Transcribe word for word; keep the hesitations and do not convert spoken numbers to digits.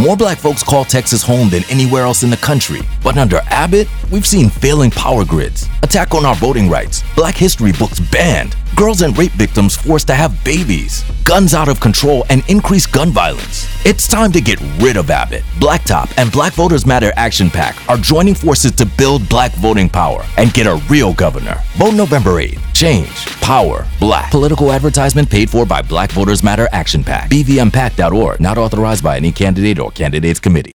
More black folks call Texas home than anywhere else in the country. But under Abbott, we've seen failing power grids, attack on our voting rights, Black history books banned, girls and rape victims forced to have babies, guns out of control, and increased gun violence. It's time to get rid of Abbott. Blacktop and Black Voters Matter Action PAC are joining forces to build black voting power and get a real governor. Vote November eighth. Change. Power. Black. Political advertisement paid for by Black Voters Matter Action PAC. B V M pac dot org. Not authorized by any candidate or candidates committee.